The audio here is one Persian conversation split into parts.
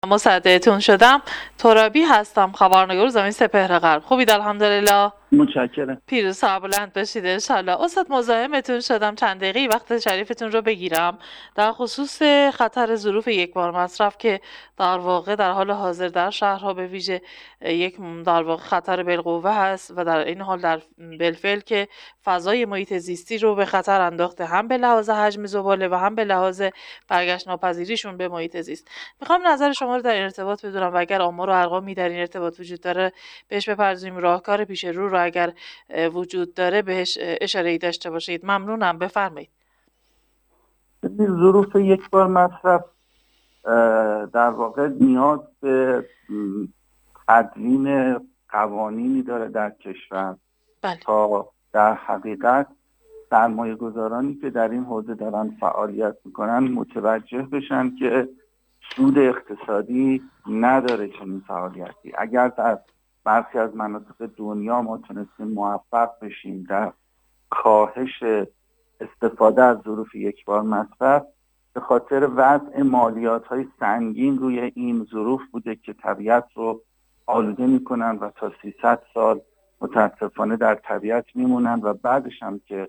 مصدقتون شدم. ترابی هستم، خبرنگار زمین سپهر غرب. خوبید الحمدلله. متشکرم. پیروز سربلند باشید انشالله. استاد مزاحمتون شدم چند دقیقه وقت شریفتون رو بگیرم در خصوص خطر ظروف یک بار مصرف که در واقع در حال حاضر در شهرها به ویژه یک در واقع خطر بالقوه هست و در این حال در بالفعل که فضای محیط زیستی رو به خطر انداخته، هم به لحاظ حجم زباله و هم به لحاظ برگشت ناپذیریشون به محیط زیست. میخوام نظر شما رو در این ارتباط بدونم و اگر آمار و ارقامی در این ارتباط وجود داره بهش بپردازیم. راهکار پیش رو اگر وجود داره بهش اشاره‌ای داشته باشید ممنونم. بفرمایید. ظروف یک بار مصرف در واقع نیاز به تدوین قوانینی داره در کشور. بله. تا در حقیقت سرمایه گذارانی که در این حوزه دارن فعالیت میکنن متوجه بشن که سود اقتصادی نداره چنین فعالیتی. اگر در برخی از مناطق دنیا ما تونستیم موفق بشیم در کاهش استفاده از ظروف یک بار مصرف، به خاطر وضع مالیات‌های سنگین روی این ظروف بوده که طبیعت رو آلوده میکنن و تا 300 سال متاسفانه در طبیعت میمونن و بعدش هم که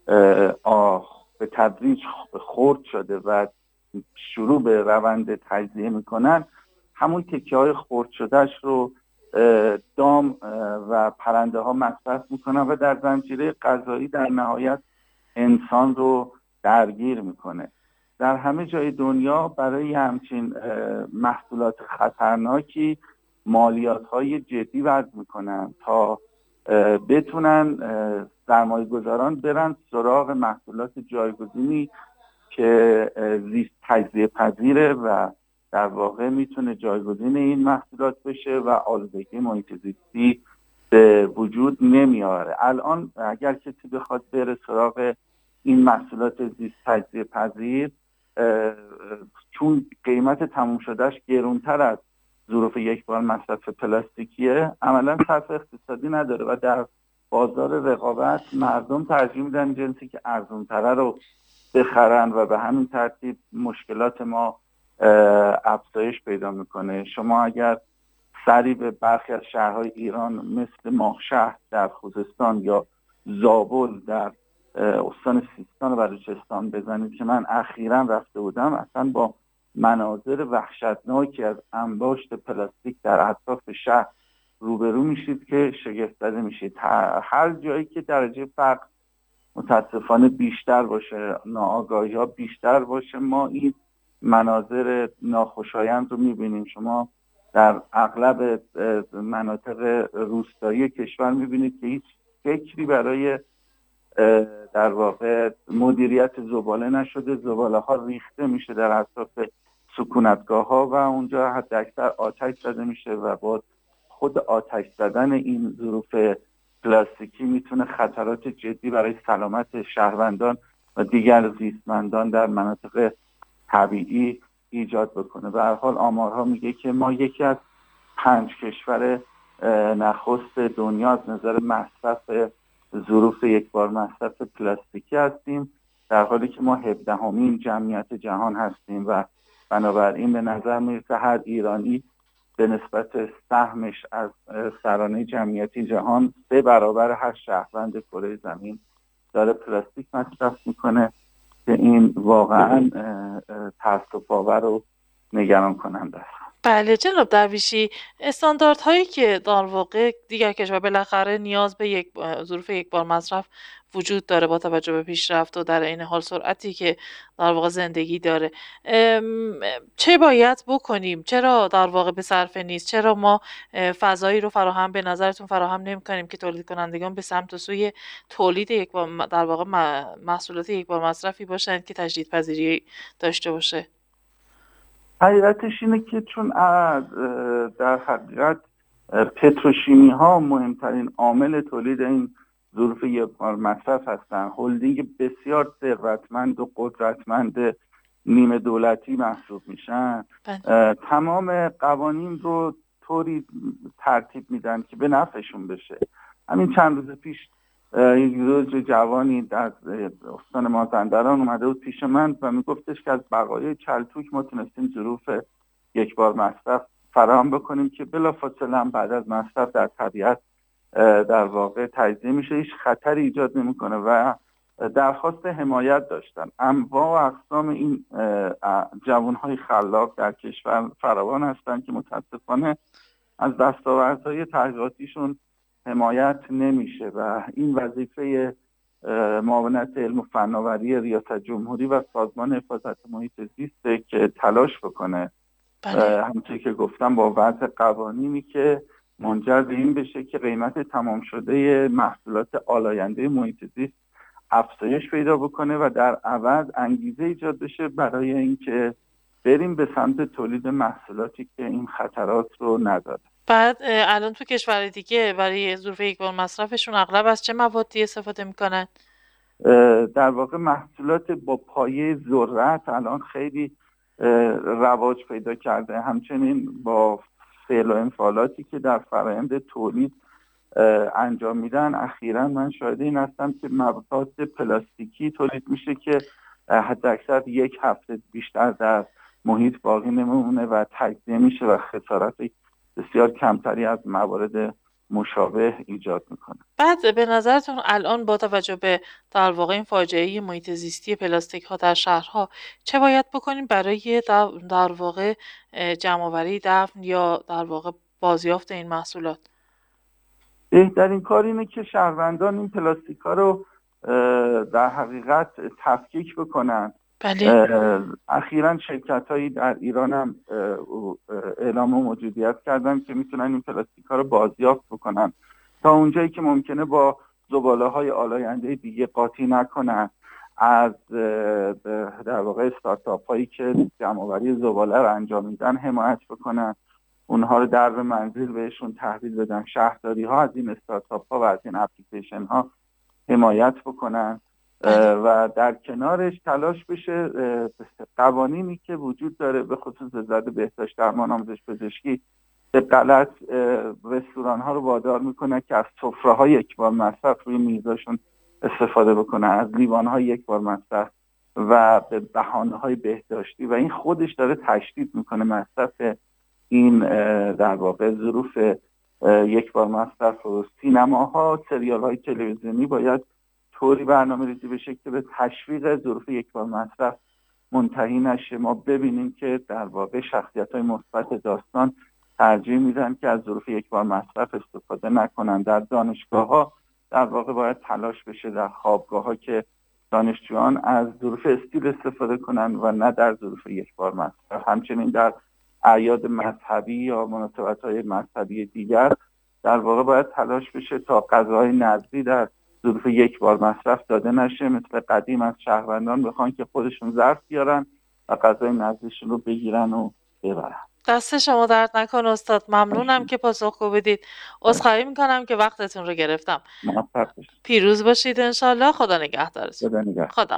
به تدریج خرد شده و شروع به روند تجزیه میکنن، همون تکه های خرد شدهش رو دام و پرنده ها مصرف میکنن و در زنجیره غذایی در نهایت انسان رو درگیر میکنه. در همه جای دنیا برای همچین محصولات خطرناکی مالیات های جدی وضع میکنن تا بتونن سرمایه گذاران برن سراغ محصولات جایگزینی که زیست تجزیه پذیره و در واقع میتونه جایگزین این محصولات بشه و آلودگی محیط زیستی به وجود نمیاره. الان اگر کسی بخواد بره سراغ این محصولات زیست تجزیه پذیر، چون قیمت تموم شدهش گرونتر از ظروف یک بار مصرف پلاستیکیه، عملا صرف اقتصادی نداره و در بازار رقابت مردم ترجیح میدن جنسی که ارزان‌تره رو بخرن و به همین ترتیب مشکلات ما افزایش پیدا میکنه. شما اگر سری به برخی از شهرهای ایران مثل ماهشهر در خوزستان یا زابل در استان سیستان و بلوچستان بزنید که من اخیراً رفته بودم، اصلا با مناظر وحشتناکی از انباشت پلاستیک در اطراف شهر روبرو میشید که شگفت زده میشید. هر جایی که درجه فقر متاسفانه بیشتر باشه، ناآگاهی ها بیشتر باشه، ما این مناظر ناخوشایند رو میبینیم. شما در اغلب مناطق روستایی کشور میبینید که هیچ فکری برای در واقع مدیریت زباله نشده. زباله ها ریخته میشه در اطراف سکونتگاه ها و اونجا حد اکثر آتش زده میشه و با خود آتش زدن این ظروف پلاستیکی میتونه خطرات جدی برای سلامت شهروندان و دیگر زیستمندان در مناطق طبیعی ایجاد بکنه. به هر حال آمارها میگه که ما یکی از 5 کشور نخست دنیا از نظر مصرف ظروف یک بار مصرف پلاستیکی هستیم، در حالی که ما 17مین جمعیت جهان هستیم و بنابراین به نظر میرسه هر ایرانی به نسبت سهمش از سرانه جمعیتی جهان 3 برابر هر شهروند کره زمین داره پلاستیک مصرف میکنه که این واقعا تأسف‌آور و نگران کننده است. بله جناب درویشی، استانداردهایی که در واقع دیگر کشور بالاخره نیاز به یک ظروف یک بار مصرف وجود داره با توجه به پیشرفت و در این حال سرعتی که در واقع زندگی داره، چه باید بکنیم؟ چرا در واقع به صرفه نیست؟ چرا ما فضایی رو فراهم به نظرتون فراهم نمی‌کنیم که تولید کنندگان به سمت و سوی تولید یک بار در واقع محصولات یک بار مصرفی باشند که تجدیدپذیری داشته باشه؟ حقیقتش اینه که چون در حقیقت پتروشیمی ها مهمترین عامل تولید این ظروف یک بار مصرف هستن. هلدینگ بسیار ثروتمند و قدرتمند نیمه دولتی محسوب میشن. تمام قوانین رو طوری ترتیب میدن که به نفعشون بشه. همین چند روز پیش یک زوج جوانی از استان مازندران اومده بود پیش من و میگفتش که از بقایای چلتوک ما تونستیم ظروف یک بار مصرف فراهم بکنیم که بلافاصله بعد از مصرف در طبیعت در واقع تجزیه میشه، هیچ خطری ایجاد نمیکنه و درخواست حمایت داشتن. انواع و اقسام این جوانهای خلاق در کشور فراوان هستند که متاسفانه از دستاوردهای تحقیقاتیشون حمایت نمیشه و این وظیفه معاونت علم و فناوری ریاست جمهوری و سازمان حفاظت محیط زیسته که تلاش بکنه همونطور که گفتم با وضع قوانینی که منجر به این بشه که قیمت تمام شده محصولات آلاینده محیط زیست افزایش پیدا بکنه و در عوض انگیزه ایجاد بشه برای اینکه بریم به سمت تولید محصولاتی که این خطرات رو نداره. بعد الان تو کشور دیگه برای ظروف یک بار مصرفشون اغلب از چه موادی استفاده میکنن؟ در واقع محصولات با پایه ذرت الان خیلی رواج پیدا کرده، همچنین با فعل و انفعالاتی که در فرآیند تولید انجام میدن. اخیراً من شاهد این هستم که مواد پلاستیکی تولید میشه که حداکثر یک هفته بیشتر در محیط باقی نمیمونه و تجزیه میشه و خسارت بسیار کمتری از موارد مشابه ایجاد میکنه. بعد به نظرتون الان با توجه به در واقع این فاجعه محیط زیستی پلاستیک ها در شهرها چه باید بکنیم برای در واقع جمع‌آوری، دفن یا در واقع بازیافت این محصولات؟ بهترین کار اینه که شهروندان این پلاستیک ها رو در حقیقت تفکیک بکنن. بله. اخیراً شرکت هایی در ایران هم اعلام موجودیت کردن که میتونن این پلاستیک ها رو بازیافت بکنن تا اونجایی که ممکنه با زباله های آلاینده دیگه قاطی نکنن. از در واقع استارتاپ هایی که جمع‌آوری زباله رو انجام میدن حمایت بکنن، اونها رو در به منزل بهشون تحویل بدن. شهرداری ها از این استارتاپ ها و از این اپلیکیشن ها حمایت بکنن و در کنارش تلاش بشه قوانینی که وجود داره به خصوص وزارت بهداشت، درمان، آموزش پزشکی به غلط رستوران ها رو وادار میکنه که از سفره های یک بار مصرف روی میزاشون استفاده بکنه، از لیوان های یک بار مصرف و به بهانه های بهداشتی و این خودش داره تشدید میکنه مصرف این در واقع ظروف یک بار مصرف. و سینماها، سریال های تلویزیونی باید طوری برنامه ریزی بشه که به تشویق ظروف یک بار مصرف منتهی نشه. ما ببینیم که در واقع شخصیت های مثبت داستان ترجیح میدن که از ظروف یک بار مصرف استفاده نکنن. در دانشگاه ها در واقع باید تلاش بشه در خوابگاه ها که دانشجویان از ظروف استیل استفاده کنن و نه در ظروف یک بار مصرف. همچنین در اعیاد مذهبی یا مناسبت‌های مذهبی دیگر در واقع باید تلاش بشه تا غذاهای نظری در ظروف یک بار مصرف داده نشه. مثل قدیم از شهروندان بخوان که خودشون ظرف بیارن و غذای نظریشون رو بگیرن و ببرن. دست شما درد نکنه استاد، ممنونم که پاسخگو بدید. عذرخواهی میکنم که وقتتون رو گرفتم. موفق باشید. پیروز باشید انشالله. خدا نگهدارتون. خدا نگهدار. خدا